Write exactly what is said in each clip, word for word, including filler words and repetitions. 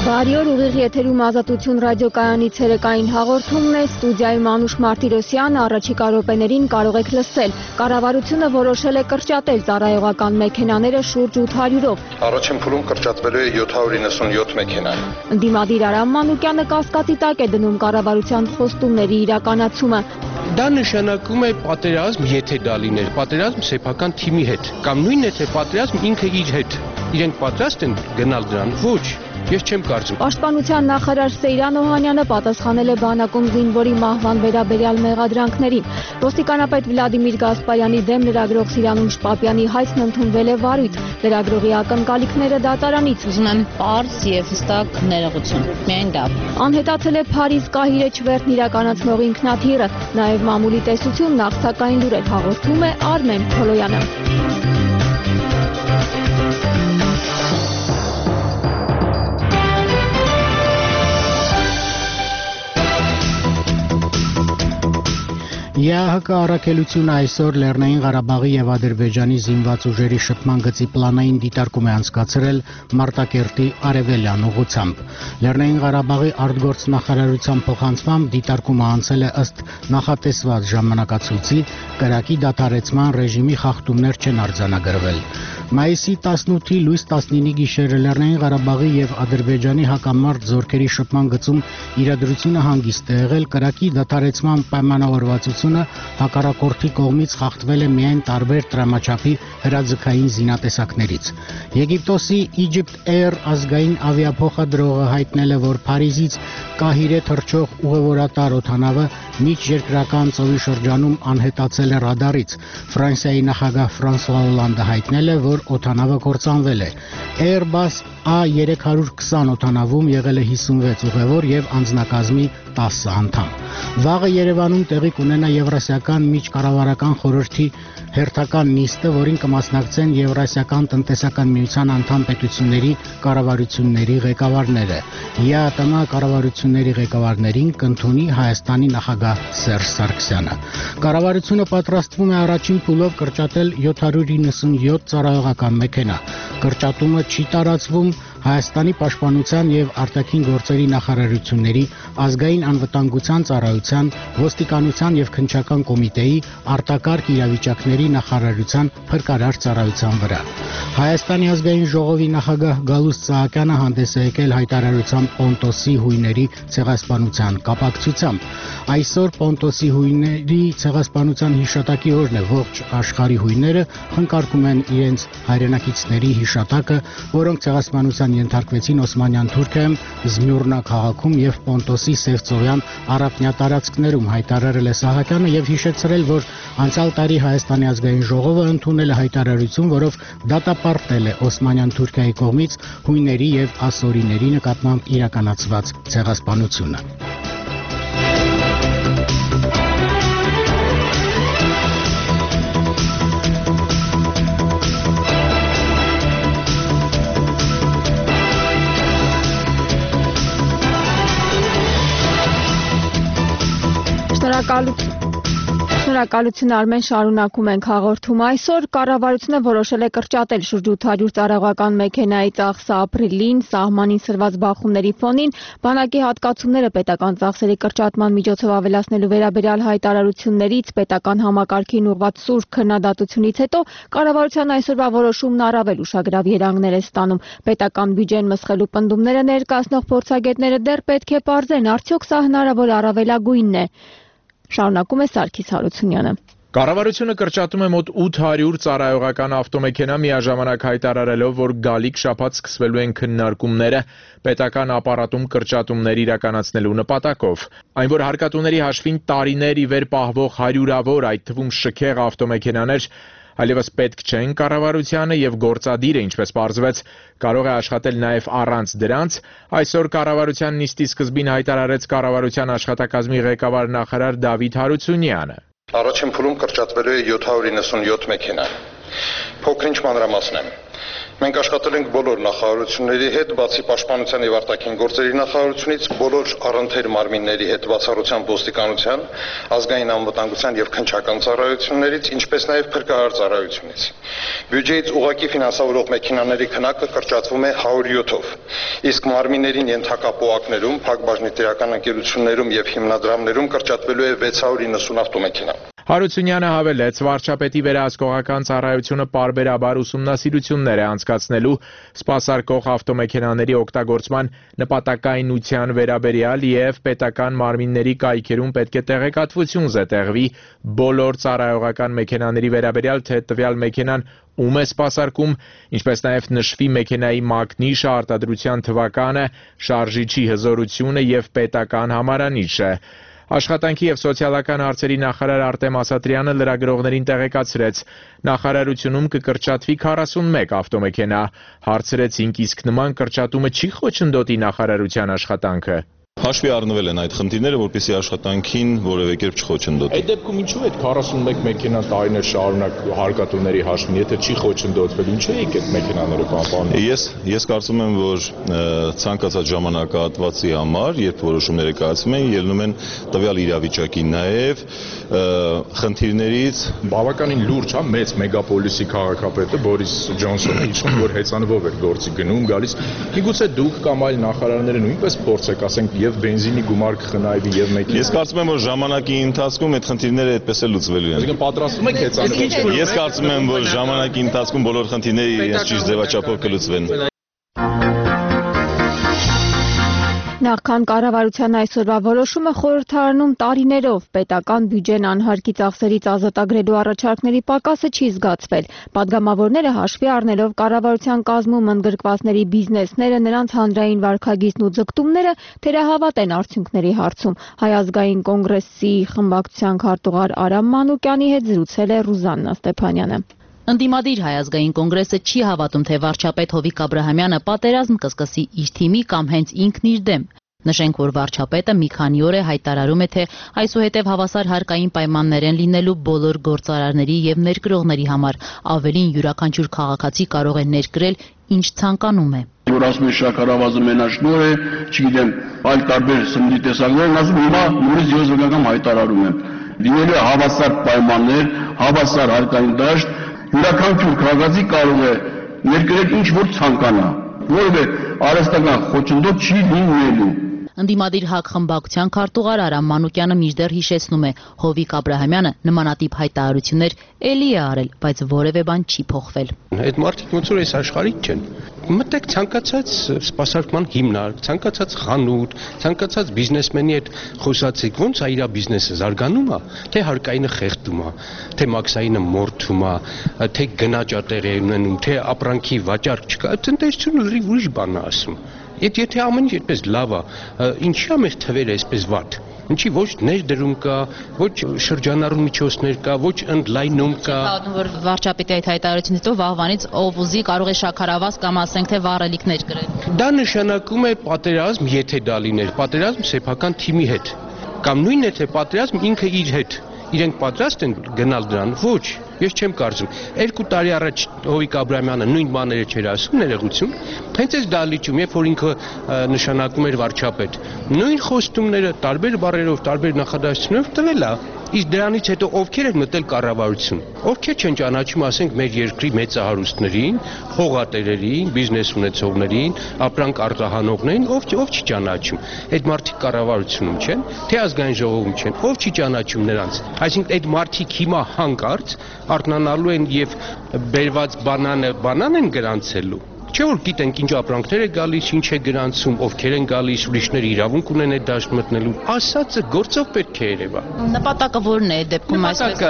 Բարի օր, ուղիղ եթերում Ազատություն ռադիոկայանից ցերեկային հաղորդումն է, ստուդիայում Անուշ Մարտիրոսյանը, առաջիկա րոպեներին կարող եք լսել։ Կառավարությունը որոշել է կրճատել ծառայողական մեքենաները շուրջ ութ հարյուրով։ Առաջին փուլում կրճատվելու է յոթ հարյուր իննսունյոթ մեքենա։ Ընդդիմադիր Արամ Մանուկյանը կասկածի տակ է դնում կառավարության խոստումների իրականացումը։ Դա նշանակում է պատերազմ, եթե դա լիներ, պատերազմ սեփական թիմի հետ, կամ նույնն է թե պատերազմ ինքը իր հետ։ Իրենք պատրաստ են գնալ դրան, ոչ։ Ես չեմ կարծում։ Պաշտպանության նախարար Սեյրան Օհանյանը պատասխանել է բանակում զինվորի մահվան վերաբերյալ մեղադրանքներին։ Ոստիկանապետ Վլադիմիր Գասպարյանի դեմ լրագրող Սիրանուշ Պապյանի հայցն ընդունվել է վարույց։ Լրագրողի ակնկալիքները դատարանից։ Ուզում եմ պարզ եւ հստակ ներողություն։ Միայն դա։ Անհետացել է Փարիզ Կահիրե չվերթն իրականացնող ինքնաթիռը, նաեւ մամուլի տեսությունն աղցակային լուրեր հաղորդում է Արմեն Փոլոյանը։ Է Ա Հ Կ առաքելությունը այսօր Լեռնային Ղարաբաղի եւ Ադրբեջանի զինված ուժերի շփման գծի պլանային դիտարկում է անցկացրել Մարտակերտի արևելյան ուղղությամբ։ Լեռնային Ղարաբաղի արտգործնախարարության փոխանցմամբ դիտարկումը անցել է ըստ նախատեսված ժամանակացույցի, կրակի դադարեցման ռեժիմի խախտումներ չեն արձանագրվել։ Մայիսի տասնութի լույս տասնինի գիշերը Լեռնային Ղարաբաղի եւ Ադրբեջանի հակամարտ զորքերի շփման գծում իրադրությունը հանգիստ է եղել, կրակի դադարեցման պայմանավորվածությունը հակառակորդի կողմից խախտվել է միայն տարբեր տրամաչափի հրաձգային զինատեսակներից։ Եգիպտոսի Egypt Air ազգային ավիափոխադրողը հայտնել է, որ Փարիզից Կահիրե թռչող ուղևորատար օդանավը միջերկրական ծովի շրջանում անհետացել է ռադարից։ Ֆրանսիայի նախագահ Ֆրանսուଆ Օլանդը հայտնել է, որ օդանավը կործանվել է։ Airbus A երեք հարյուր քսան օդանավում եղել է հիսունվեց ուղևոր եւ անձնակազմի տասը անդամ։ Վաղը Երևանում տեղի կունենա Եվրասիական միջկառավարական խորհրդի հերթական նիստը, որին կմասնակցեն Եվրասիական տնտեսական միության անդամ պետությունների կառավարությունների ղեկավարները։ Է Ա Տ Մ կառավարությունների ղեկավարներին կընդունի Հայաստանի նախագահ Սերժ Սարգսյանը։ Կառավարությունը պատրաստվում է առաջին փուլով կրճատել յոթ հարյուր իննսունյոթ ծառայողական մեքենա։ Կրճատումը չի տարածվում Հայաստանի պաշտպանության եւ արտաքին գործերի նախարարությունների, ազգային անվտանգության ծառայության, ոստիկանության եւ քննչական կոմիտեի, արտակարգ իրավիճակների նախարարության փրկարար ծառայության վրա։ Հայաստանի ազգային ժողովի նախագահ Գալուստ Սահակյանը հանդես է եկել հայտարարությամբ Պոնտոսի հույների ցեղասպանության կապակցությամբ։ Այսօր Պոնտոսի հույների ցեղասպանության հիշատակի օրն է, ողջ աշխարհի հույները խնկարկում են իրենց հայրենակիցների հիշատակը, որոնք ցեղասպանության ենթարկվեցին Օսմանյան Թուրքիայում, Զմյուռնա քաղաքում եւ Պոնտոսի Սևծովյան առափնյա տարածքներում, հայտարարել է Սահակյանը եւ հիշեցրել, որ անցյալ տարի Հայաստանի ազգային ժողովը ընդունել է հայտարարություն, որով դատապարտել է Օսմանյան Թուրքիայի կողմից հույների եւ ասորիների նկատմամբ իրականացված ցեղասպանությունը։ Շնորհակալություն Արմեն, շարունակում ենք հաղորդումը։ Այսօր կառավարությունը որոշել է կրճատել շուրջ ութ հարյուր ծառայողական մեքենայի ծախսը ապրիլին սահմանին սրված բախումների ֆոնին։ Բանակի հատկացումները պետական ծախսերի կրճատման միջոցով ավելացնելու վերաբերյալ հայտարարություններից, պետական համակարգին ուղղված սուր քննադատությունից հետո կառավարության այսօրվա որոշումն առավել ուշագրավ երանգներ է ստանում։ Պետական բյուջեն մսխելու պնդումները ներկայացնող փորձագետները դեռ պետք է պարզեն, արդյոք սա հնարավոր առավելագույնն է։ Շարունակում է Սարգիս Հարությունյանը։ Կառավարությունը կրճատում է մոտ ութ հարյուր ծառայողական ավտոմեքենա, միաժամանակ հայտարարելով, որ գալիք շաբաթ սկսվելու են քննարկումները պետական ապարատում կրճատումներ իրականացնելու նպատակով։ Այն, որ հարկատուների հաշվին տարիներ ի վեր պահվող հարյուրավոր, այդ թվում շքեղ ավտոմեքենաներ այլևս պետք չեն կառավարությանը եւ գործադիրը, ինչպես պարզվեց, կարող է աշխատել նաեւ առանց դրանց, այսօր կառավարության նիստի սկզբին հայտարարեց կառավարության աշխատակազմի ղեկավար նախարար Դավիթ Հարությունյանը։ Առաջին փուլում կրճատվելու է յոթ հարյուր իննսունյոթ մեքենա։ Փոքրինչ մանրամասն եմ։ Մենք աշխատել ենք բոլոր նախարարությունների հետ, բացի Պաշտպանության եւ արտաքին գործերի նախարարությունից, բոլոր առընթեր մարմինների հետ, բացառությամբ ոստիկանության, ազգային անվտանգության եւ քննչական ծառայություններից, ինչպես նաեւ փրկարար ծառայությունից։ Բյուջեից ուղղակի ֆինանսավորող մեքենաների քանակը կրճատվում է հարյուր յոթով, իսկ մարմիններին ենթակա պոակներում, փակbaşնի տիրական ընկերություններում եւ հիմնադրամներում կրճատվելու է վեց հարյուր իննսուն ավտոմեքենա։ Հարությունյանը հավելեց, վարչապետի վերահսկողական ծառայությունը պարբերաբար ուսումնասիրություններ է անցկացնելու սպասարկող ավտոմեքենաների օգտագործման նպատակայնության վերաբերյալ եւ պետական մարմինների կայքերում պետք է տեղեկատվություն զետեղվի բոլոր ծառայողական մեքենաների վերաբերյալ, թե տվյալ մեքենան ում է սպասարկում, ինչպես նաեւ նշվի մեքենայի մակնիշը, արտադրության թվականը, շարժիչի հզորությունը եւ պետական համարանիշը։ Աշխատանքի եւ սոցիալական հարցերի նախարար Արտեմ Ասատրյանը լրագրողներին տեղեկացրեց. նախարարությունում կկրճատվի քառասունմեկ ավտոմեքենա, հարցրեցինք, իսկ նման կրճատումը չի խոչընդոտի նախարարության աշխատանքը։ Հաշվի առնվել են այդ խնդիրները, որպեսզի աշխատանքին որևէ կերպ չխոչընդոտի։ Այդ դեպքում ինչու է քառասունմեկ մեքենա տարիներ շարունակ հարկատուների հաշվին, եթե չի խոչընդոտվել, ինչու է այդ մեքենաները պահպանում։ Ես ես կարծում եմ, որ ցանկացած ժամանակահատվածի համար, երբ որոշումները կայացվում են, ելնում են տվյալ իրավիճակի նաև խնդիրներից բավականին լուրջ, հա, մեծ մեգապոլիսի քաղաքապետը Բորիս Ջոնսոնը իշխան, որ հեծանվով էր գործի գնում, գալիս։ Միգուցե դուք կամ այլ նախարարները նույնպես փորձ եք, ասենք, եւ բենզինի գումար կխնայվի եւ մեքենա։ Ես կարծում եմ, որ ժամանակի ընթացքում այդ խնդիրները այդպես էլ լուծվելու են։ Այսինքն պատրաստվում եք հեծանվի։ Ես կարծում եմ, որ ժամանակի ընթացքում բոլոր խնդիրները իրենց ճիշտ ձևաչափով կլուծվեն։ Նախքան կառավարության այսօրվա որոշումը խորհրդարանում տարիներով պետական բյուջեն անհարկի ծախսերից ազատագրելու առաջարկների պակասը չի զգացվել։ Պատգամավորները հաշվի առնելով կառավարության կազմում ընդգրկվածների բիզնեսները, նրանց հանրային վարքագիծն ու ձգտումները թերահավատ են արդյունքների հարցում։ Հայ ազգային կոնգրեսի խմբակցության քարտուղար Արամ Մանուկյանի հետ զրուցել է Ռուզաննա Ստեփանյանը։ Ընդդիմադիր Հայ ազգային կոնգրեսը չի հավատում, թե վարչապետ Հովիկ Աբրահամյանը պատերազմ կսկսի իր թիմի կամ հենց ինքն իր դեմ։ Նշենք, որ վարչապետը մի քանի օր է հայտարարում է, թե այսուհետև հավասար հարկային պայմաններ են լինելու բոլոր գործարարների եւ ներկրողների համար, ավելին յուրաքանչյուր քաղաքացի կարող է ներկրել ինչ ցանկանում է։ Որ ասում է շաքարավազը մենաշնոր է, չգիտեմ, այլ տարբեր սննդի տեսակներ, ասում հիմա նույնիսկ ես վկայական հայտարարում եմ։ Լինելու է հավասար պայմաններ, հավասար հարկային դաշտ, յուրաքանչյուր քաղաքացի կարող է ներկրել ինչ որ ցանկանա, որովհետեւ արհեստական խոչընդոտ չի լինելու։ Ընդդիմադիր ՀԱԿ խմբակցության քարտուղար Արամ Մանուկյանը մինչդեռ հիշեցնում է, Հովիկ Աբրահամյանը նմանատիպ հայտարարություններ էլի է արել, բայց որևէ բան չի փոխվել։ Այդ մարդիկ ոնց որ այս աշխարհից չեն։ Մտեք ցանկացած սպասարկման հիմնարկ, ցանկացած խանութ, ցանկացած բիզնեսմենի հետ խոսացեք, ոնց է իր բիզնեսը զարգանում է, թե հարկայինը խեղդում է, թե մաքսայինը մորթում է, թե գնաճատեղ է ունենում, թե ապրանքի վաճառք չկա, տնտեսությունը լրիվ ուրիշ բան է ասում։ Եթե ամեն ինչ այդպես լավ է, ինչի՞ է մեր թվերը այսպես վատ։ Ինչի ոչ ներդրում կա, ոչ շրջանառու միջոցներ կա, ոչ ընդլայնում կա։ Որ վարչապետի այդ հայտարարությունից հետո վաղվանից ով ուզի կարող է շաքարավազ կամ ասենք թե վառելիքներ գրել։ Դա նշանակում է պատերազմ, եթե դա լիներ, պատերազմ սեփական թիմի հետ։ Կամ նույնն է թե պատերազմ ինքը իր հետ։ Իրենք պատրաստ են գնալ դրան, ոչ, ես չեմ կարծում։ Երկու տարի առաջ Հովիկ Աբրահամյանը նույն բաները չէր ասում, ներողություն, հենց այս դալիճում, երբ որ ինքը նշանակում էր վարչապետ, նույն խոստումները տարբեր բառերով, տարբեր նախադասություններով տվել է, իսկ դրանից հետո ովքեր են մտել կառավարություն, ովքեր չեն ճանաչում, ասենք, մեր երկրի մեծահարուստներին, հողատերերին, բիզնես ունեցողներին, ապրանք արտահանողներին, ով ով չի ճանաչում։ Այդ մարդիկ կառավարությունում չեն, թե ազգային ժողովում չեն, ով չի ճանաչում նրանց։ Այսինքն այդ մարդիկ հիմա հանկարծ արթնանալու են եւ բերված բանանը բանան են գրանցելու։ Չէ՞ որ գիտենք ինչ ապրանքներ է գալիս, ինչ է գրանցում, ովքեր են գալիս, ուրիշները իրավունք ունեն այդ դաշտ մտնելու։ Ասածը գործով պետք է երևա։ Նպատակը ո՞րն է այդ դեպքում այսպես։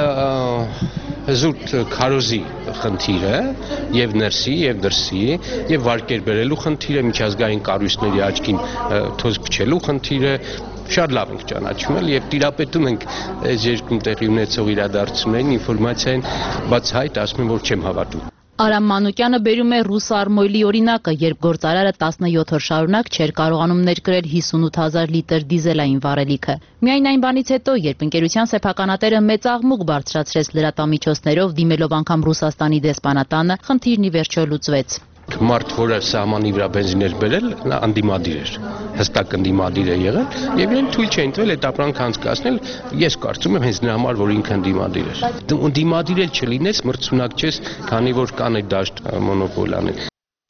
Նպատակը զուտ քարոզի խնդիրը եւ ներսի եւ դրսի եւ վարկեր բերելու խնդիրը, միջազգային կառույցների աչքին թոզ փչելու խնդիրը շատ լավ ենք ճանաչում եւ տիրապետում ենք այս երկրում տեղի ունեցող իրադարձություններին, ինֆորմացիային, բայց հայտ ասում եմ, որ չեմ հավատում։ Արամ Մանուկյանը բերում է ռուս արմոյլի օրինակը, երբ գործարարը տասնյոթ օր շարունակ չէր կարողանում ներկրել հիսունութ հազար լիտր դիզելային վառելիքը։ Միայն այն բանից հետո, երբ ընկերության սեփականատերը մեծ աղմուկ բարձրացրեց լրատվամիջոցներով, դիմելով անգամ Ռուսաստանի դեսպանատանը, խնդիրն ի վերջո լուծվեց։ Մարդ, որը սահմանի վրա բենզին էր բերել, նա անդիմադիր էր, հստակ անդիմադիր է եղել, եւ իրեն թույլ չէին տվել այդ ապրանքը անցկացնել, ես կարծում եմ հենց նրա համար, որ ինքը անդիմադիր էր։ Անդիմադիր էլ չլինես, մրցունակ չես, քանի որ կան այդ դաշտ մոնոպոլիաներ։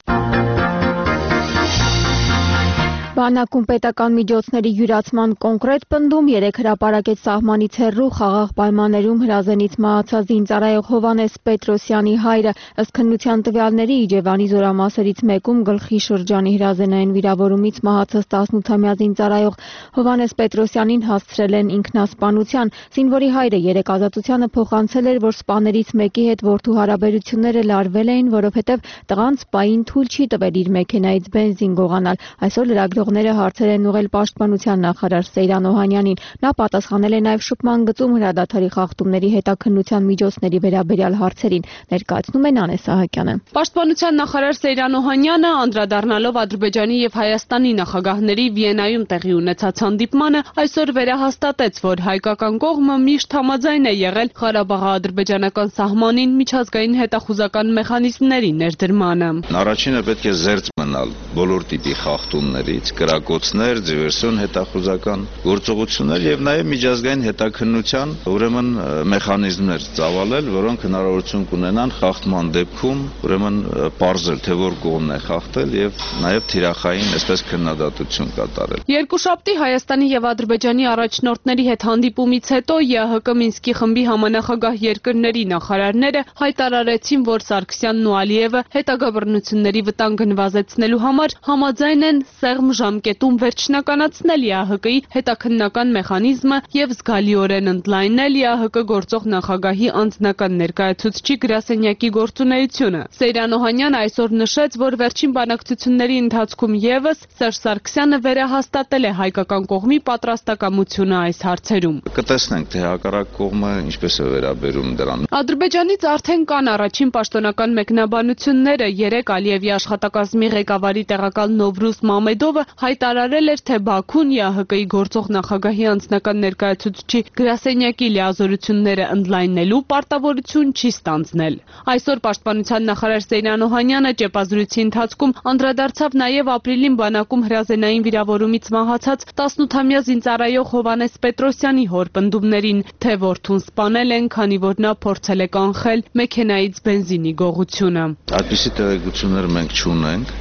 Բանակում պետական միջոցների յուրացման կոնկրետ պնդում երեք հրապարակեց սահմանից հեռու խաղաղ պայմաններում հրազենից մահացած զինծառայող Հովհաննես Պետրոսյանի հայրը, ըստ քննության տվյալների Իջևանի զորամասերից մեկում գլխի շրջանի հրազենային վիրավորումից մահացած տասնութամյա զինծառայող Հովհաննես Պետրոսյանին հասցրել են ինքնասպանության։ Զինվորի հայրը երեկ ազատությանը փոխանցել էր, որ սպաներից մեկի հետ որդու հարաբերությունները լարվել էին, որովհետև տղան սպային թույլ չի տվել իր մեքենայից բենզին գողանալ։ Այսօր լրագրող ները հարցեր են ուղղել պաշտպանության նախարար Սեյրան Օհանյանին։ Նա պատասխանել է նաև շփման գծում հրադադարի խախտումների հետաքննության միջոցների վերաբերյալ հարցերին, ներկայացնում է Նանե Սահակյանը։ Պաշտպանության նախարար Սեյրան Օհանյանը անդրադառնալով Ադրբեջանի եւ Հայաստանի նախագահների Վիեննայում տեղի ունեցած հանդիպմանը այսօր վերահաստատեց, որ հայկական կողմը միշտ համաձայն է եղել Ղարաբաղի ադրբեջանական սահմանին միջազգային հետախուզական մեխանիզմների ներդրմանը։ Առաջինը պետք է զերծ մնալ բոլոր տիպի խախտումներից, կրակոցներ, դիվերսիոն հետախուզական գործողություններ եւ նաեւ միջազգային հետաքննության ուրեմն մեխանիզմներ ծավալել, որոնք հնարավորություն կունենան խախտման դեպքում ուրեմն պարզել, թե որ կողմն է խախտել եւ նաեւ թիրախային, այսպես քննադատություն կատարել։ Երկուշաբթի Հայաստանի եւ Ադրբեջանի առաջնորդների հետ հանդիպումից հետո ԵԱՀԿ Մինսկի խմբի համանախագահ երկրների նախարարները հայտարարեցին, որ Սարգսյանն ու Ալիևը հետագա բռնությունների վտանգը նվազեցնելու համար համաձայն են սեղմ ժամկետում վերջնականացնել ԵԱՀԿ-ի հետաքննական մեխանիզմը եւ զգալիորեն ընդլայնել ԵԱՀԿ գործող նախագահի անձնական ներկայացուցչի գրասենյակի գործունեությունը։ Սեյրան Օհանյանը այսօր նշեց, որ վերջին բանակցությունների ընթացքում եւս Սերժ Սարգսյանը վերահաստատել է հայկական կողմի պատրաստակամությունը այս հարցերում։ Կտեսնենք, թե հակառակ կողմը ինչպես է վերաբերում դրան։ Ադրբեջանից արդեն կան առաջին պաշտոնական մեկնաբանությունները։ Երեք Ալիևի աշխատակազմի ղեկավարի տեղակալ Նովրուզ Մամեդովը հայտարարել էր, թե Բաքուն ԵԱՀԿ-ի գործող նախագահի անձնական ներկայացուցչի գրասենյակի լիազորությունները ընդլայնելու պարտավորություն չի ստանձնել։ Այսօր պաշտպանության նախարար Սեյրան Օհանյանը ճեպազրույցի ընթացքում անդրադարձավ նաև ապրիլին բանակում հրազենային վիրավորումից մահացած տասնութամյա զինծառայող Հովհաննես Պետրոսյանի հորպնդումներին, թե որդուն սպանել են, քանի որ նա փորձել է կանխել մեքենայից բենզինի գողությունը։ Այդպիսի տեղեկություններ մենք չունենք։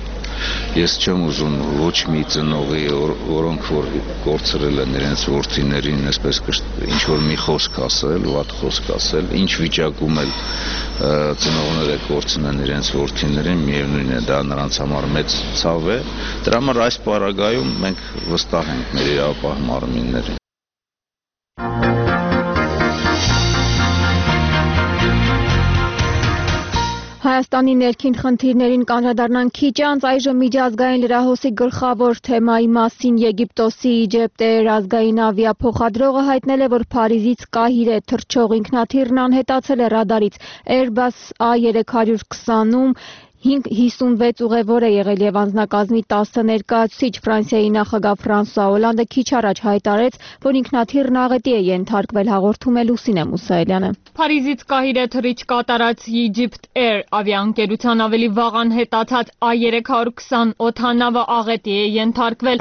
Ես չեմ ուզում ոչ մի ծնողի, որոնք որ կորցրել են իրենց որդիներին, այսպես ինչ որ մի խոսք ասել, վատ խոսք ասել, ինչ վիճակում էլ ծնողները կորցնեն իրենց որդիներին, միևնույն է, դա նրանց համար մեծ ցավ է։ Դրա համար այս պարագայում մենք վստահ ենք մեր իրավապահ մարմիններին։ Հայաստանի ներքին խնդիրներին կանդրադառնանք քիչ անց, այժմ միջազգային լրահոսի գլխավոր թեմայի մասին Եգիպտոսի Իջիպտեր ազգային ավիափոխադրողը հայտնել է, որ Փարիզից Կահիրե թռչող ինքնաթիռն անհետացել է ռադարից։ Airbus A երեք հարյուր քսանում հիսունվեց ուղևոր է եղել եւ անձնակազմի տասը ներկայացուցիչ։ Ֆրանսիայի նախագահ Ֆրանսուଆ Օլանդը քիչ առաջ հայտարարեց, որ ինքնաթիռն աղետի է ենթարկվել, հաղորդում է Լուսինե Մուսայելյանը։ Փարիզից Կահիրե թռիչ կատարած Egyptair ավիաընկերության ավելի վաղ անհետացած A երեք հարյուր քսան օդանավը աղետի է ենթարկվել։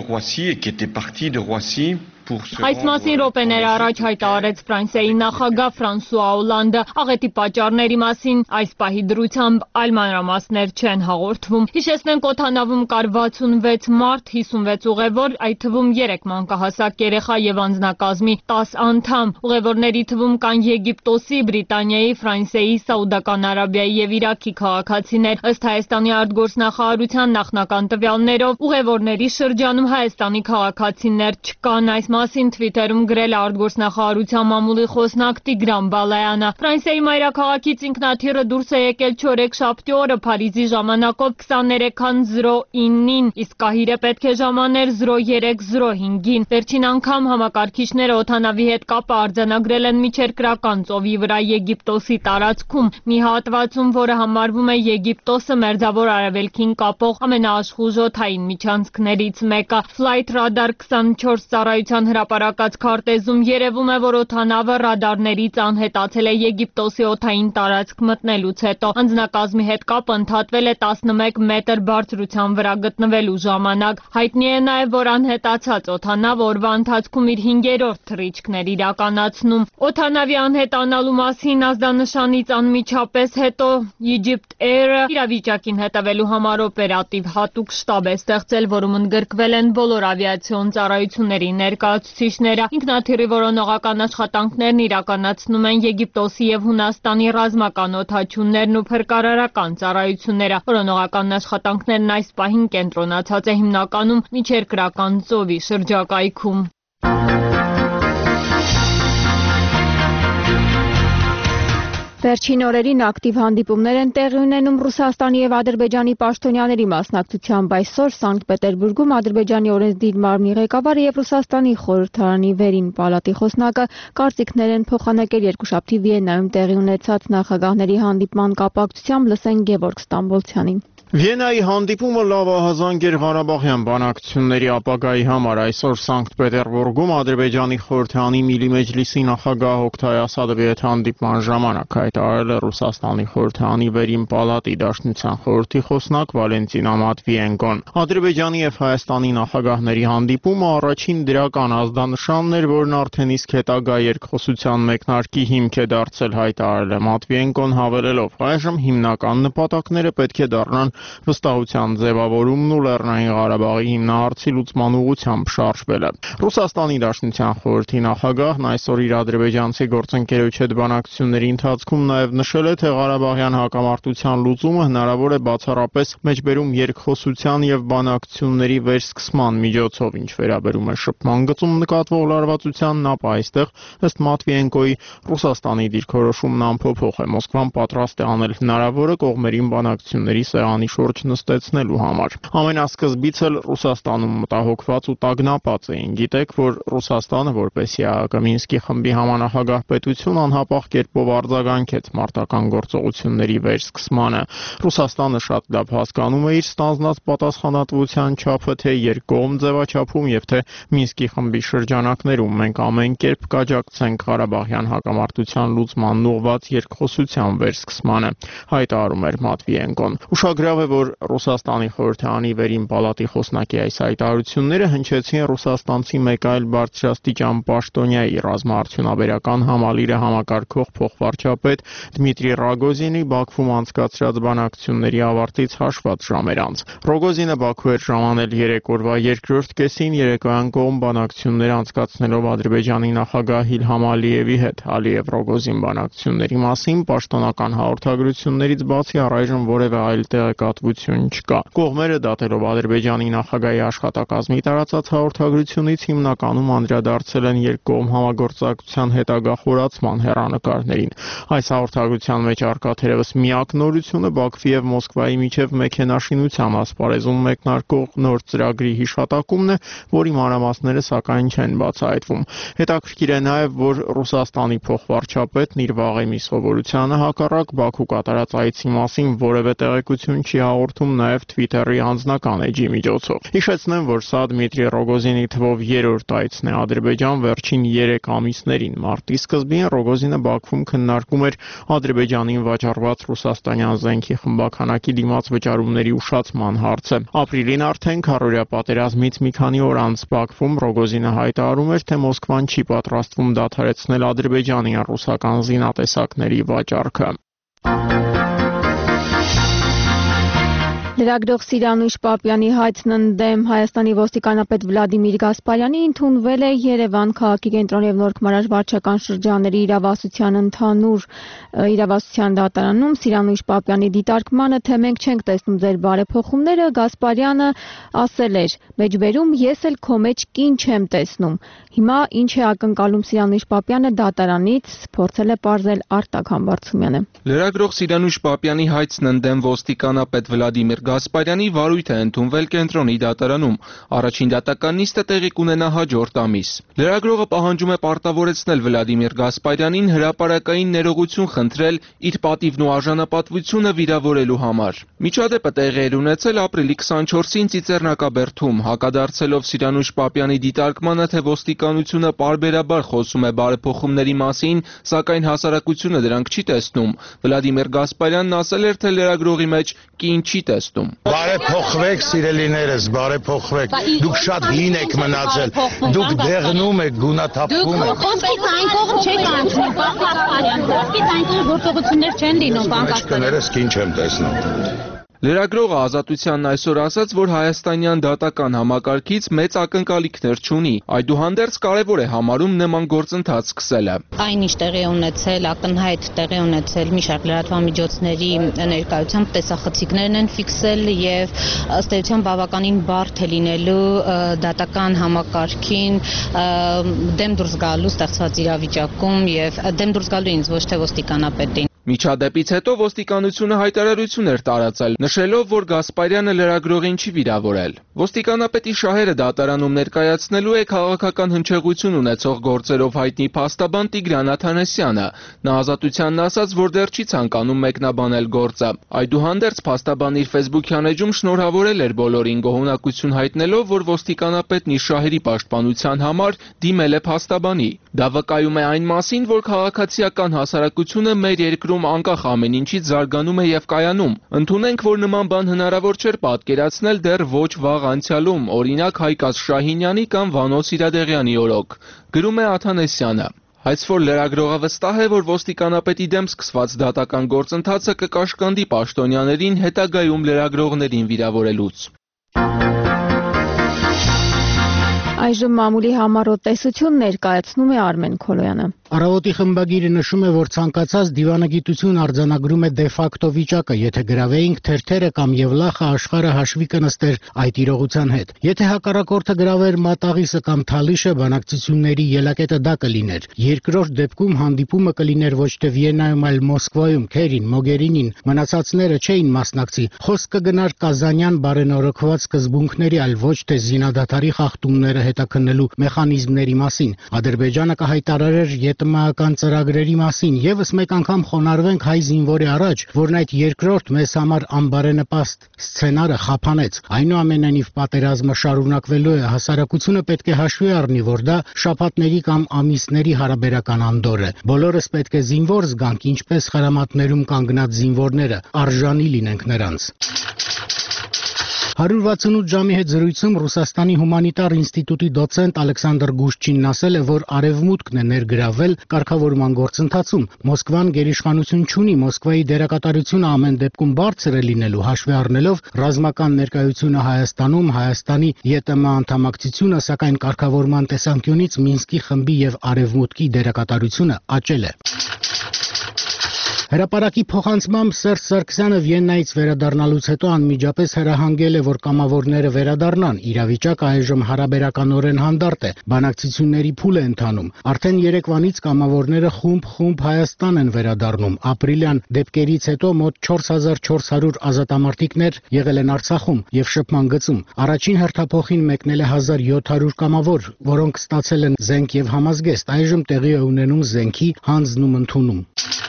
Այս մասին րոպեներ առաջ հայտարարեց Ֆրանսիայի նախագահ Ֆրանսուଆ Օլանդը։ Աղետի պատճառների մասին այս պահի դրությամբ այլ մանրամասներ չեն հաղորդվում։ Հիշեցնենք, օդանավում կար վաթսունվեց մարդ, հիսունվեց ուղևոր, այդ թվում երեք մանկահասակ երեխա եւ անձնակազմի տասը անդամ։ Ուղևորների թվում կան Եգիպտոսի, Բրիտանիայի, Ֆրանսիայի, Սաուդական Արաբիայի եւ Իրաքի քաղաքացիներ։ Ըստ Հայաստանի արտգործնախարարության նախնական տվյալներով ուղևորների շրջանում Հայաստանի քաղաքացիներ չկան։ Այս մասին Twitter-ում գրել է արտգործնախարարության մամուլի խոսնակ Տիգրան Բալայանը։ Ֆրանսիայի մայրաքաղաքից ինքնաթիռը դուրս է եկել չորեքշաբթի օրը Փարիզի ժամանակով քսաներեքին զրո իննին, իսկ Կահիրե պետք է ժամաներ զրո երեք զրո հինգին։ Վերջին անգամ համակարգիչները օդանավի հետ կապը արձանագրել են միջերկրական ծովի վրա Եգիպտոսի տարածքում, մի հատվածում, որը համարվում է Եգիպտոսը մերձավոր արևելքին կապող ամենաաշխուժ օդային միջանցքներից մեկը։ Flight Radar քսանչորս ծառայության Ռուսաստան հրապարակած քարտեզում երևում է, որ օդանավը ռադարներից անհետացել է Եգիպտոսի օդային տարածք մտնելուց հետո։ Անձնակազմի հետ կապը ընդհատվել է տասնմեկ մետր բարձրության վրա գտնվելու ժամանակ։ Հայտնի է նաև, որ անհետացած օդանավը օրվա ընթացքում իր հինգերորդ թռիչքն էր իրականացնում։ Օդանավի անհետանալու մասին ազդանշանից անմիջապես հետո Egypt Air-ը իրավիճակին հետևելու համար օպերատիվ հատուկ շտաբ է ստեղծել, որում ընդգրկվել են բոլոր ավիացիոն ծառայությունների ներկայացուցիչները։ Ինքնաթիռի որոնողական աշխատանքներն իրականացնում են Եգիպտոսի եւ Հունաստանի ռազմական օդաչուններն ու փրկարարական ծառայությունները։ Որոնողական աշխատանքներն այս պահին կենտրոնացած է հիմնականում միջերկրական ծովի շրջակայքում։ Վերջին օրերին ակտիվ հանդիպումներ են տեղի ունենում Ռուսաստանի եւ Ադրբեջանի պաշտոնյաների մասնակցությամբ։ Այսօր Սանկտ Պետերբուրգում Ադրբեջանի օրենսդիր մարմնի ղեկավարը եւ Ռուսաստանի խորհրդարանի վերին պալատի խոսնակը կարծիքներ են փոխանակել երկուշաբթի Վիեննայում տեղի ունեցած նախագահների հանդիպման կապակցությամբ։ Լսենք Գևորգ Ստամբոլցյանին։ Վիեննայի հանդիպումը լավահազանգ էր Ղարաբաղյան բանակցությունների ապագայի համար։ Այսօր Սանկտ Պետերբուրգում Ադրբեջանի խորհրդարանի Միլի Մեջլիսի նախագահ Օքթայ Ասադովի հետ հանդիպման ժամանակ հայտարարել է Ռուսաստանի խորհրդարանի վերին պալատի Դաշնության խորհրդի խոսնակ Վալենտինա Մատվիենկոն։ Ադրբեջանի եւ Հայաստանի նախագահների հանդիպումը առաջին դրական ազդանշանն էր, որն արդեն իսկ հետագա երկխոսության մեկնարկի հիմք է դարձել, հայտարարել է Մատվիենկոն, հավելելով. այժմ հիմնական նպատակները պետք է դառնան վստահության ձևավորումն ու Լեռնային Ղարաբաղի հիմնահարցի լուծման ուղղությամբ շարժվելը։ Ռուսաստանի Դաշնության խորհրդի նախագահն այսօր իր ադրբեջանցի գործընկերոջ հետ բանակցությունների ընթացքում նաև նշել է, թե Ղարաբաղյան հակամարտության լուծումը հնարավոր է բացառապես մեջբերում երկխոսության եւ բանակցությունների վերսկսման միջոցով, ինչ վերաբերում է շփման գծում նկատվող լարվածությանն, ապա այստեղ ըստ Մատվիենկոյի Ռուսաստանի դիրքորոշումն անփոփոխ է։ Մոսկվան պատրաստ է անել հնարավորը կողմերին բանակցությունների սեղանի շուրջ նստեցնելու համար։ Ամենասկզբից էլ Ռուսաստանում մտահոգված ու տագնապած էին։ Գիտեք, որ Ռուսաստանը, որպեսզի ԱԱԿ Մինսկի խմբի համանախագահ պետություն, անհապաղ կերպով արձագանքեց մարտական գործողությունների վերսկսմանը։ Ռուսաստանը շատ լավ հասկանում է իր ստանձնած պատասխանատվության չափը, թե երկկողմ ձևաչափում եւ թե Մինսկի խմբի շրջանակներում մենք ամեն կերպ կաջակցենք Ղարաբաղյան հակամարտության լուծմանն ուղղված երկխոսության վերսկսմանը, հայտարարում էր Մատվիենկոն։ Ուշագրավ է, որ Ռուսաստանի խորհրդարանի վերին պալատի խոսնակի այս հայտարարությունները հնչեցին ռուսաստանցի մեկ այլ բարձրաստիճան պաշտոնյայի ռազմաարդյունաբերական համալիրը համակարգող փոխվարչապետ Դմիտրի Ռագոզինի Բաքվում անցկացրած բանակցությունների ավարտից հաշված ժամեր անց։ Ռոգոզինը Բաքու էր ժամանել երեք օրվա երկրորդ կեսին երեկոյան կողմ բանակցություններ անցկացնելով Ադրբեջանի նախագահ Իլհամ Ալիևի հետ։ Ալիև-Ռոգոզին բանակցությունների մասին պաշտոնական հաղորդագրություններից բացի առայժմ որևէ այլ տեղեկատվություն չկա։ Կողմերը դատելով Ադրբեջանի նախագահի աշխատակազմի տարածած հաղորդագրությունից հիմնականում անդրադարձել են երկկողմ համագործակցության հետագա խորացման հեռանկարներին։ Այս հաղորդագրության մեջ առկա թերևս միակ նորությունը Բաքվի եւ Մոսկվայի միջև մեքենաշինության ասպարեզում մեկնարկող նոր ծրագրի հիշատակումն է, որի մանրամասները սակայն չեն բացահայտվում։ Հետաքրքիր է նաեւ, որ Ռուսաստանի փոխվարչապետն իր վաղեմի սովորությանը հակառակ Բաքու կատարած այցի մասին որևէ տեղեկություն չի հաղորդում նաև Twitter-ի անձնական էջի միջոցով։ Հիշեցնեմ, որ սա Դմիտրի Ռոգոզինի թվով երրորդ այցն է Ադրբեջան վերջին երեք ամիսներին։ Մարտի սկզբին Ռոգոզինը Բաքվում քննարկում էր Ադրբեջանին վաճառված ռուսաստանյան զենքի խմբաքանակի դիմաց վճարումների ուշացման հարցը։ Ապրիլին արդեն քառօրյա պատերազմից մի քանի օր անց Բաքվում Ռոգոզինը հայտարարում էր, թե Մոսկվան չի պատրաստվում դադարեցնել Ադրբեջանի ռուսական զինատեսակների վաճառքը։ Լրագրող Սիրանուշ Պապյանի հայցն ընդդեմ Հայաստանի ոստիկանապետ Վլադիմիր Գասպարյանի ընդունվել է Երևան քաղաքի կենտրոն եւ Նոր Քմարաժ վարչական շրջանների իրավասության ընդհանուր իրավասության դատարանում։ Սիրանուշ Պապյանի դիտարկմանը, թե մենք չենք տեսնում ձեր բարեփոխումները, Գասպարյանը ասել էր. «Մեջբերում ես էլ քո մեջ կին չեմ տեսնում»։ Հիմա ինչ է ակնկալում Սիրանուշ Պապյանը դատարանից, փորձել է պարզել Արտակ Համբարձումյանը։ Լրագրող Սիրանուշ Պապյանի հայցն ընդդեմ ոստիկանապետ Վլադիմիր Գասպարյանի վարույթ է ընդունվել կենտրոնի դատարանում։ Առաջին դատական նիստը տեղի կունենա հաջորդ ամիս։ Լրագրողը պահանջում է պարտավորեցնել Վլադիմիր Գասպարյանին հրապարակային ներողություն խնդրել իր պատիվն ու արժանապատվությունը վիրավորելու համար։ Միջադեպը տեղի էր ունեցել ապրիլի քսանչորսին Ծիծեռնակաբերդում, հակադարձելով Սիրանուշ Պապյանի դիտարկմանը, թե ոստիկանությունը պարբերաբար խոսում է բարեփոխումների մասին, սակայն հասարակությունը դրանք չի տեսնում։ Վլադիմիր Գասպարյանն ասել էր, թե լրագրողի մեջ կին չի տեսնում։ Բարեփոխվեք, սիրելիներս, բարեփոխվեք։ Դուք շատ հին եք մնացել։ Դուք դեղնում եք, գունաթափվում եք։ Խոսքից այն կողմ չեք անցնում, պարոն Գասպարյան։ Խոսքից այն կողմ գործողություններ չեն լինում, պարոն Գասպարյան։ Կներես կին չեմ տեսնում։ Լրագրողը Ազատությանն այսօր ասաց, որ հայաստանյան դատական համակարգից մեծ ակնկալիքներ չունի։ Այդուհանդերձ կարևոր է համարում նման գործընթաց սկսելը։ Այնինչ տեղի ունեցել, ակնհայտ տեղի ունեցել մի շարք լրատվամիջոցների ներկայությամբ տեսախցիկներն են ֆիքսել եւ ըստ էության բավականին բարդ է լինելու դատական համակարգին դեմ դուրս գալու ստեղծված իրավիճակում եւ դեմ դուրս գալու ինձ ոչ թե ոստիկանապետին։ Միջադեպից հետո ոստիկանությունը հայտարարություն էր տարածել, նշելով, որ Գասպարյանը լրագրողին չի վիրավորել։ Ոստիկանապետի շահերը դատարանում ներկայացնելու է քաղաքական հնչեղություն ունեցող գործերով հայտնի փաստաբան Տիգրան Աթանասյանը։ Նա Ազատությանն ասաց, որ դեռ չի ցանկանում մեկնաբանել գործը։ Այդուհանդերձ փաստաբանն իր ֆեյսբուքյան էջում շնորհավորել էր բոլորին, գոհունակություն հայտնելով, որ ոստիկանապետն իր շահերի պաշտպանության համար դիմել է փաստաբանի։ Դա վկայում է այն մասին, որ քաղաքացիական հասարակությունը մեր երկրում անկախ ամեն ինչից զարգանում է եւ կայանում։ Ընդունենք, որ նման բան հնարավոր չէր պատկերացնել դեռ ոչ վաղ անցյալում, օրինակ Հայկազ Շահինյանի կամ Վանո Սիրադեղյանի օրոք, գրում է Աթանասյանը։ Այս որ լրագրողը վստահ է, որ ոստիկանապետի դեմ սկսված դատական գործընթացը կկաշկանդի պաշտոնյաներին հետագայում լրագրողներին վիրավորելուց։ Այժմ մամուլի համառոտ տեսություն ներկայացնում է Արմեն Քոլոյանը։ Առավոտի խմբագիրը նշում է, որ ցանկացած դիվանագիտություն արձանագրում է դե ֆակտո վիճակը, եթե գրավեինք թերթերը կամ Եվլախը աշխարհը հաշվի կնստեր այդ իրողության հետ։ Եթե հակառակորդը գրավեր Մատաղիսը կամ Թալիշը, բանակցությունների ելակետը դա կլիներ։ Երկրորդ դեպքում հանդիպումը կլիներ ոչ թե Վիեննայում, այլ Մոսկվայում, Քերին, Մոգերինին, մնացածները չէին մասնակցի։ Խոսքը գնար Կազանյան բարենորոգված սկզբունքների, այլ ոչ թե զինադադարի խախտումները հետաքննելու մեխանիզմների մասին։ Ադրբեջանը կհայտարարեր ԵՏՄ-ական ծրագրերի մասին, եւս մեկ անգամ խոնարհվենք հայ զինվորի առաջ, որն այդ երկրորդ մեզ համար անբարենպաստ սցենարը խափանեց։ Այնուամենայնիվ պատերազմը շարունակվելու է, հասարակությունը պետք է հաշվի առնի, որ դա շաբաթների կամ ամիսների հարաբերական անդորր է։ Բոլորս պետք է զինվոր զգանք, ինչպես խրամատներում կանգնած զինվորները, արժանի լինենք նրանց։ հարյուր վաթսունութ ժամի հետ զրույցում Ռուսաստանի հումանիտար ինստիտուտի դոցենտ Ալեքսանդր Գուշչինն ասել է, որ արևմուտքն է ներգրավել կարգավորման գործընթացում։ Մոսկվան գերիշխանություն չունի, Մոսկվայի դերակատարությունը ամեն դեպքում բարձր է լինելու, հաշվի առնելով ռազմական ներկայությունը Հայաստանում, Հայաստանի ԵՏՄ անդամակցությունը, սակայն կարգավորման տեսանկյունից Մինսկի խմբի եւ արևմուտքի դերակատարությունը աճել է։ Հրապարակի փոխանցմամբ Սերժ Սարգսյանը Վիեննայից վերադառնալուց հետո անմիջապես հրահանգել է, որ կամավորները վերադառնան։ Իրավիճակը այժմ հարաբերականորեն հանդարտ է, բանակցությունների փուլ է ընթանում։ Արդեն երեկվանից կամավորները խումբ-խումբ Հայաստան են վերադառնում։ Ապրիլյան դեպքերից հետո մոտ չորս հազար չորս հարյուր ազատամարտիկներ եղել են Արցախում եւ շփման գծում։ Առաջին հերթափոխին մեկնել է հազար յոթ հարյուր կամավոր, որոնք ստացել են զենք եւ համազգեստ։ Այժմ տեղի է ունենում զենքի հանձնում ընդունում։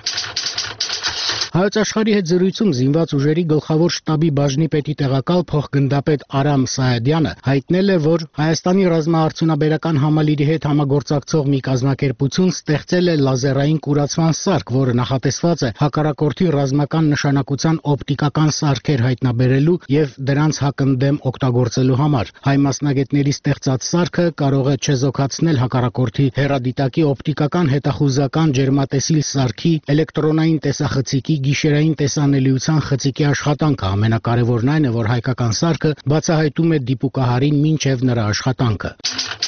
Հայոց աշխարհի հետ զրույցում զինված ուժերի գլխավոր շտաբի բաժնի պետի տեղակալ փոխգնդապետ Արամ Սայադյանը հայտնել է, որ Հայաստանի ռազմաարդյունաբերական համալիրի հետ համագործակցող մի կազմակերպություն ստեղծել է լազերային կուրացման սարք, որը նախատեսված է հակառակորդի ռազմական նշանակության օպտիկական սարքեր հայտնաբերելու եւ դրանց հակընդդեմ օգտագործելու համար։ Հայ մասնագետների ստեղծած սարքը կարող է չեզոքացնել հակառակորդի հեռադիտակի օպտիկական հետախուզական ջերմատեսիլ սարքի էլեկտրոնային տեսախցիկի գիշերային տեսանելիության խցիկի աշխատանքը։ Ամենակարևորն այն է, որ հայկական սարքը բացահայտում է դիպուկահարին մինչև նրա աշխատանքը։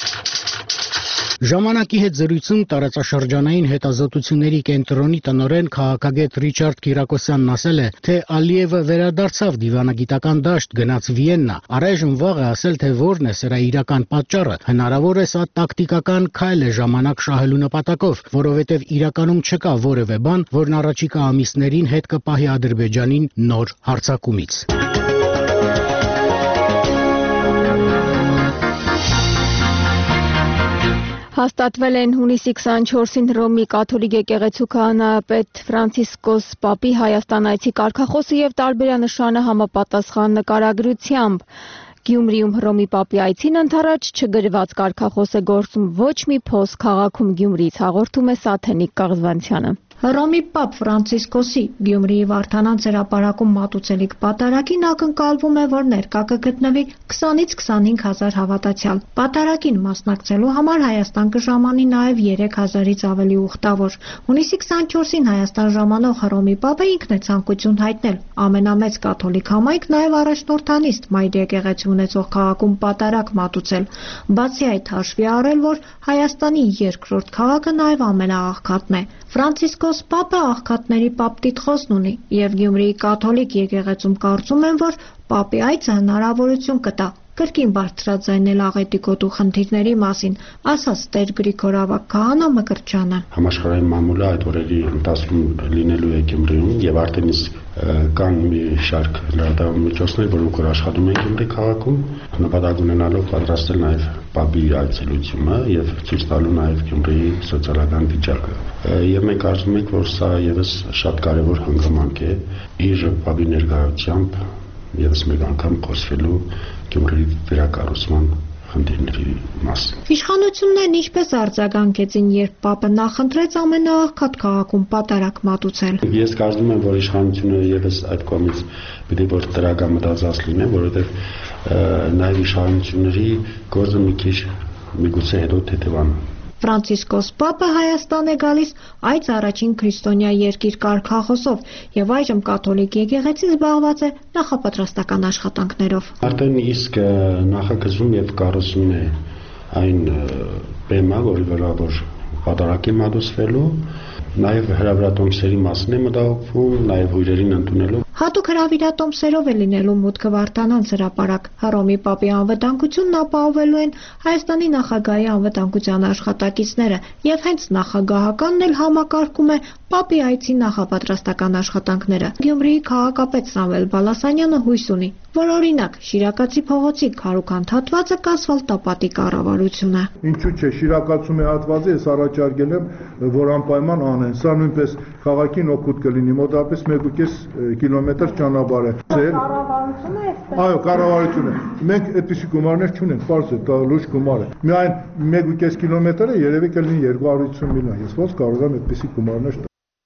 Ժամանակի հետ զրույցում տարածաշրջանային հետազոտությունների կենտրոնի տնօրեն քաղաքագետ Ռիչարդ Կիրակոսյանն ասել է, թե Ալիևը վերադարձավ դիվանագիտական դաշտ, գնաց Վիեննա։ Առայժմ վաղ է ասել, թե որն է սրա իրական պատճառը։ Հնարավոր է սա տակտիկական քայլ է ժամանակ շահելու նպատակով, որովհետև իրականում չկա որևէ բան, որն առաջիկա ամիսներին հետ կպահի Ադրբեջանին նոր հարձակումից։ Հաստատվել են հունիսի քսանչորսին Հռոմի կաթոլիկ եկեղեցու քահանայապետ Ֆրանցիսկոս Պապի Հայաստան այցի կարգախոսը եւ տարբերանշանը համապատասխան նկարագրությամբ։ Գյումրիում Հռոմի Պապի այցին ընդառաջ չգրված կարգախոս է գործում ոչ մի փոս քաղաքում Գյումրիից, հաղորդում է Սաթենիկ Կաղզվանցյանը։ Հռոմի Պապ Ֆրանցիսկոսի Գյումրիի Վարդանանց հրապարակում մատուցելիք պատարագին ակնկալվում է, որ ներկա կգտնվի քսանից քսանհինգ հազար հավատացյալ։ Պատարագին մասնակցելու համար Հայաստան կժամանի նաև երեք հազարից ավելի ուխտավոր։ Հունիսի քսանչորսին Հայաստան ժամանող Հռոմի Պապը ինքն է ցանկություն հայտնել ամենամեծ կաթոլիկ համայնք նաև առաջնորդանիստ Մայր եկեղեցի ունեցող քաղաքում պատարագ մատուցել։ Բացի այդ հաշվի առել, որ Հայաստանի երկրորդ քաղաքը նաև ամենաաղքատն է։ Ֆրանցիսկոս Պապը աղքատների պապ տիտղոսն ունի եւ Գյումրիի կաթոլիկ եկեղեցում կարծում են, որ Պապի այցը հնարավորություն կտա կրկին բարձրաձայնել աղետի գոտու խնդիրների մասին, ասաց Տեր Գրիգոր Ավագ քահանա Մկրտչյանը։ Համաշխարհային մամուլը այդ օրերի ընթացքում լինելու է Գյումրիում եւ արդեն իսկ կան մի շարք լրատվամիջոցներ, որոնք որ աշխատում են Գյումրի քաղաքում, նպատակ ունենալով պատրաստել նաեւ Պապի այցելությունը եւ ցույց տալու նաեւ Գյումրիի սոցիալական վիճակը։ Եվ մենք կարծում ենք, որ սա եւս շատ կարեւոր հանգամանք է իր Պապի ներկայությամբ եւս մեկ անգամ խոսվելու Գյումրիի վերակառուցման խնդիրների մասին։ Իշխանություններն ինչպես արձագանքեցին, երբ Պապը նախընտրեց ամենաաղքատ քաղաքում պատարագ մատուցել։ Ես կարծում եմ, որ իշխանությունները եւս այդ կողմից պիտի որ տրագամտածած լինեն, որովհետեւ նաեւ իշխանությունների գործը մի քիչ միգուցե հետո թեթևանա։ Ֆրանցիսկոս Պապը Հայաստան է գալիս այս առաջին քրիստոնյա երկիր կարգախոսով եւ այժմ կաթոլիկ եկեղեցին զբաղված է նախապատրաստական աշխատանքներով։ Արդեն իսկ նախագծում եւ կառուցվում է այն բեմը, որի վրա որ պատարագի մատուցվելու, նաեւ հրավիրատոմսերի մասին է մտահոգվում, նաեւ հյուրերին ընդունելով։ Հատուկ հրավիրատոմսերով է լինելու մուտքը Վարդանանց հրապարակ։ Հռոմի Պապի անվտանգությունն ապահովելու են Հայաստանի նախագահի անվտանգության աշխատակիցները եւ հենց նախագահականն էլ համակարգում է Պապի այցի նախապատրաստական աշխատանքները։ Գյումրիի քաղաքապետ Սամվել Բալասանյանը հույս ունի, որ օրինակ Շիրակացի փողոցի քարուքանդ հատվածը կասֆալտապատի կառավարություն է։ Ինչու՞ չէ, Շիրակացում է հատվածը ես առաջարկել եմ, որ անպայման անեն։ Սա նույնպես քաղաքին օգուտ կլինի, մոտավորապես մեկ ու կես կիլոմետր ճանապարհ է։ Կառավարությունը է այստեղ։ Այո, կառավարություն է։ Մենք այդպիսի գումարներ չունենք, պարզ է, դա լուրջ գումար է։ Միայն մեկ ու կես կիլոմետրը երևի կլինի երկու հարյուր ութսուն միլիոն։ Ես ոնց կարող եմ այդպիսի գումարներ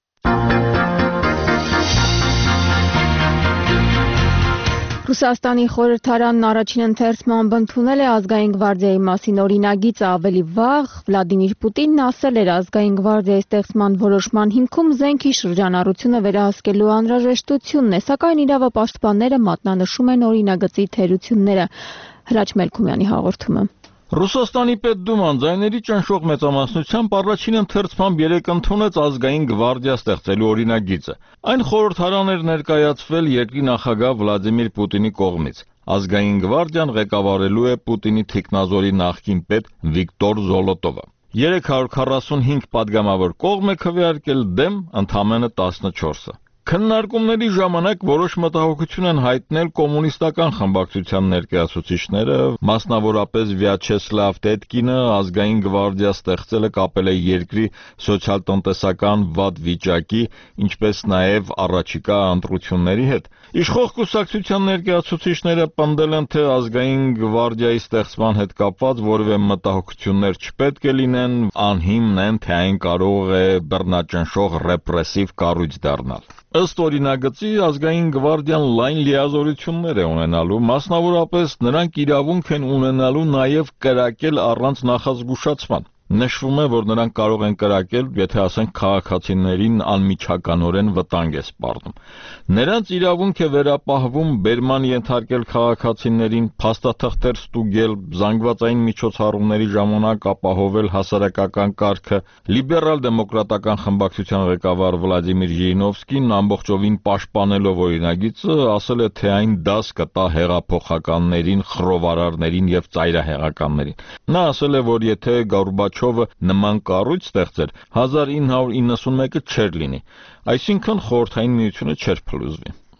Ռուսաստանի խորհրդարանն առաջին ընթերցմամբ ընդունել է ազգային գվարդիայի մասին օրինագիծը ավելի վաղ Վլադիմիր Պուտինն ասել էր ազգային գվարդիայի ստեղծման որոշման հիմքում զենքի շրջանառությունը վերահսկելու անհրաժեշտությունն է, սակայն իրավապաշտպանները մատնանշում են օրինագծի թերությունները։ Հրաչ Մելքումյանի հաղորդումը։ Ռուսաստանի Պետդուման ձայների ճնշող մեծամասնությամբ առաջին ընթերցմամբ երեկ ընդունեց ազգային գվարդիա ստեղծելու օրինագիծը։ Այն խորհրդարան էր ներկայացվել երկրի նախագահ Վլադիմիր Պուտինի կողմից։ Ազգային գվարդիան ղեկավարելու է Պուտինի թիկնազորի նախկին պետ Վիկտոր Զոլոտովը։ երեք հարյուր քառասունհինգ պատգամավոր կողմ է քվեարկել, դեմ ընդամենը տասնչորսը։ Քննարկումների ժամանակ որոշ մտահոգություն են հայտնել կոմունիստական խմբակցության ներկայացուցիչները, մասնավորապես Վյաչեսլավ Տետկինը ազգային գվարդիա ստեղծելը կապել է երկրի սոցիալ-տնտեսական վատ վիճակի, ինչպես նաև առաջիկա ընտրությունների հետ։ Իշխող կուսակցության ներկայացուցիչները պնդել են, թե ազգային գվարդիայի ստեղծման հետ կապված որևէ մտահոգություններ չպետք է լինեն, անհիմն են, թե այն կարող է բռնաճնշող ռեպրեսիվ կառույց դառնալ։ Ըստ օրինագծի ազգային գվարդիան լայն լիազորություններ է ունենալու, մասնավորապես նրանք իրավունք են ունենալու նաև կրակել առանց նախազգուշացման։ Նշվում է, որ նրանք կարող են կրակել, եթե ասենք քաղաքացիներին անմիջականորեն վտանգ է սպառնում։ Նրանց իրավունք է վերապահվում բերման ենթարկել քաղաքացիներին, փաստաթղթեր ստուգել, զանգվածային միջոցառումների ժամանակ ապահովել հասարակական կարգը։ Լիբերալ դեմոկրատական խմբակցության ղեկավար Վլադիմիր Ժիրինովսկին ամբողջովին պաշտպանելով օրինագիծը ասել է, թե այն դաս կտա հեղափոխականներին, խռովարարներին եւ ծայրահեղականներին։ Նա ասել է, որ եթե Գորբաչովը նման կառույց ստեղծեր, հազար ինը հարյուր իննսունմեկը չէր լինի, այսինքն խորհրդային միությունը չէր փլուզվի։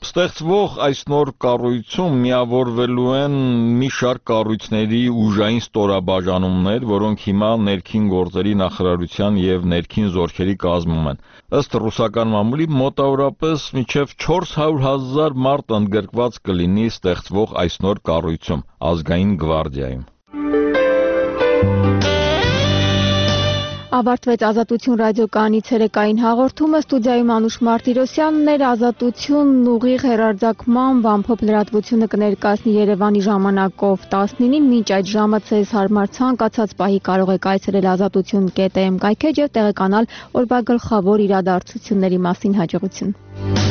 Ստեղծվող այս նոր կառույցում միավորվելու են մի շարք կառույցների ուժային ստորաբաժանումներ, որոնք հիմա ներքին գործերի նախարարության եւ ներքին զորքերի կազմում են։ Ըստ ռուսական մամուլի մոտավորապես մինչև չորս հարյուր հազար մարդ ընդգրկված կլինի ստեղծվող այս նոր կառույցում՝ ազգային գվարդիայում։ Ավարտվեց Ազատություն ռադիոկայանի ցերեկային հաղորդումը, ստուդիայում Անուշ Մարտիրոսյանն էր, Ազատությունն ուղիղ հեռարձակման ամփոփ լրատվությունը կներկայացնի Երևանի ժամանակով տասնինին, մինչ այդ ժամը ցեզ հարմար ցանկացած պահի կարող եք այցելել ազատություն կետ էմ կայքեջը, տեղեկանալ օրվա գլխավոր իրադարձությունների մասին։ Հաջողություն։